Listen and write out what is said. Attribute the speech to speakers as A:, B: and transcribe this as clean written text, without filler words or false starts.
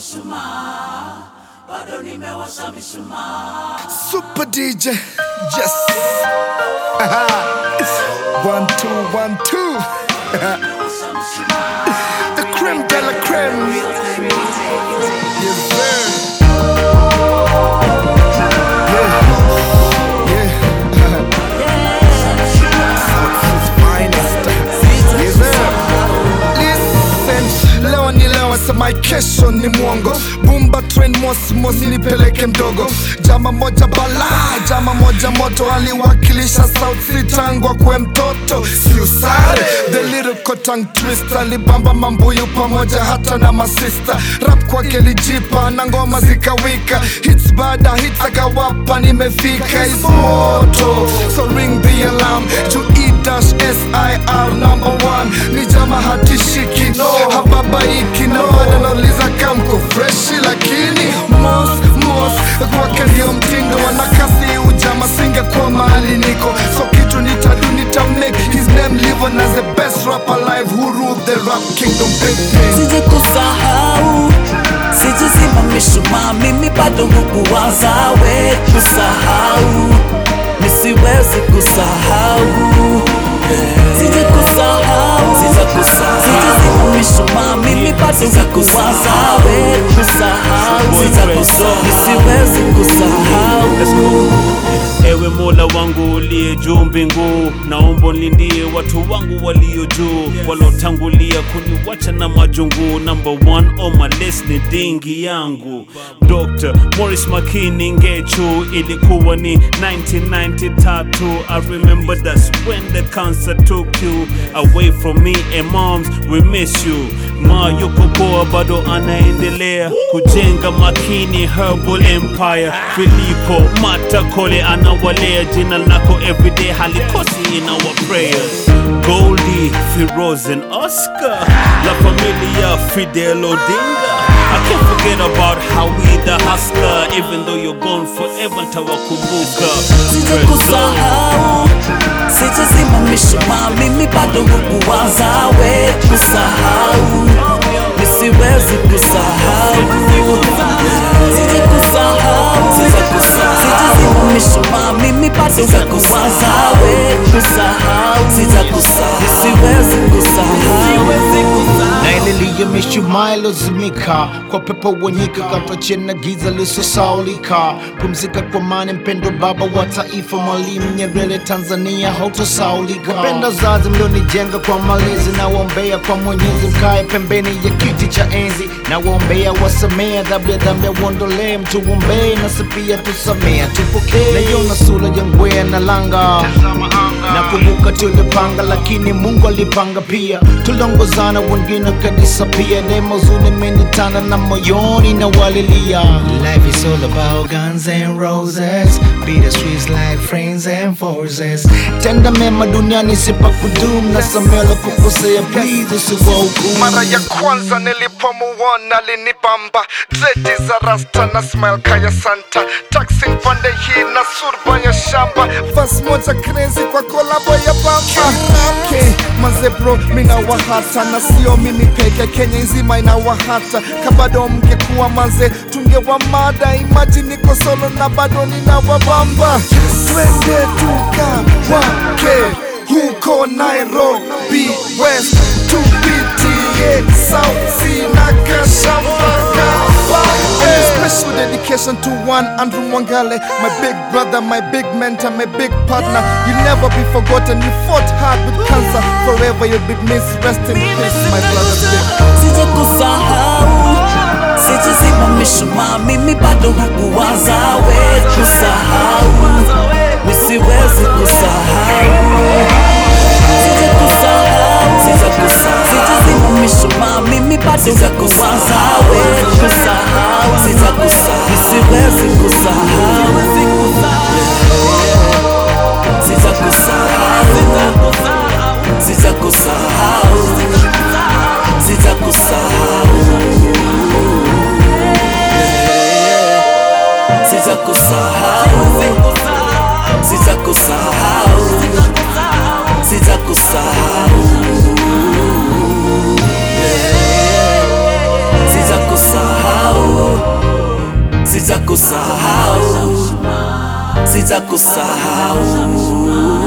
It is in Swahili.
A: mishumaa, bado nimewasha mishumaa.
B: Super DJ, yes. 1 2 1 2. The creme de la creme. Yes sir. My kesho ni mwongo. Bumba train mosi nipeleke mdogo. Jama moja bala, jama moja moto. Aliwakilisha South Sea tangu kwe mtoto. Si usare, the little tongue twister. Alibamba mambuyu pamoja hata na masista. Rap kwake lijipa na ngoma zikawika. Hits baada hits akawapa nimefika. Is moto, so ring the alarm. E-SIR number 1. Ni jama hatishiki, hababaiki no. Anauliza kamko freshi lakini Mos kwake ndio mtindo. Wanakasi ujama singe kwa mahali niko. So kitu nitadu nitamake his name live on as the best rap alive who rule the rap kingdom.
A: Sije kusahau, sije zima mishumaa, mimi bado hukuwaza we kusahau. Nisiwezi kusahau, sije kusahau, sije kusahau, sije zima mishumaa, mimi bado hukuwaza we kusahau. Sije kusahau, nisiwezi kusahau.
C: Ewe Mola wangu uliye juu mbingu, naomba nilindie watu wangu walio juu, walotangulia kuniwacha na majungu. Number 1 on my list ni dingi yangu, Dr. Morris Makini Ngechu. Ilikuwa ni 1993. I remember that's when the cancer took you away from me and moms, we miss you. Ma yuko poa bado anaendelea kujenga Makini Herbal Empire. Filipo Matakole anawalea, jina lako everyday halikosi in our prayers. Goldie, Firoz and Oscar, La Familia, Fidel Odinga. I can't forget about how we the hustler. Even though you're gone forever, ntawakumbuka.
A: Sije kusahau, sije zima mishumaa, mimi bado hukuwaza we kusahau. Nisiwezi kusahau, sije kusahau, sije kusahau, sije zima mishumaa, mimi bado hukuwaza we kusahau. Sije kusahau, nisiwezi kusahau.
D: Na ililiyo mishumaa ilozimika kwa pepo wanyika, katwa chena giza lisosaulika. Pumzika kwa amani mpendo baba wa taifa, Mwalimu Nyerere Tanzania hautosaulika. Wapenda zazi mlionijenga kwa malezi, na waombea kwa Mwenyezi mkae pembeni ya kiti cha enzi. Na waombea wasamea dhambi ya uondolee, mtuombee nasi pia tusamea tupokee. Naiona sura ya ngwea na langa, nakumbuka tulipanga lakini Mungu alipanga pia. Tulongozana wengine kadisa pia, demo zune menitana na moyoni na walilia.
E: Life is all about guns and roses, be the streets like friends and forces.
D: Tenda mema duniani sipa kudum, na samela kukosea please usiwahukumu.
B: Mara ya kwanza nilipomuona linibamba, dreadi za rasta na smile kaya Santa. Taxi pande hii na surba ya shamba, verse moja crazy kwa kolabo ya bamba. Okay, manze bro mina wahata, na sio mimi peke, Kenya nzima ina wahata. Kabado mngekuwa manze tungewa mada, imagine niko solo na bado nina wabamba. Twende tukawake huko Nairobi West, tupitie South Sea na Kashamba. Special dedication to one Andrew Mwangale, my big brother, my big mentor, my big partner. You'll never be forgotten, you fought hard with cancer. Forever you'll be missed, rest in peace my brother.
A: Sije kusahau, sije zima mishumaa, mimi bado hukuwaza we kusahau. Nisiwezi kusahau, sije kusahau, sije kusahau, sije zima mishumaa, mimi bado hukuwaza we kusahau. Sije kusahau, nisiwezi kusahau, sije kusahau, sije kusahau, sije kusahau, sije kusahau, sije kusahau, sije kusahau, sije kusahau. sitakusahau.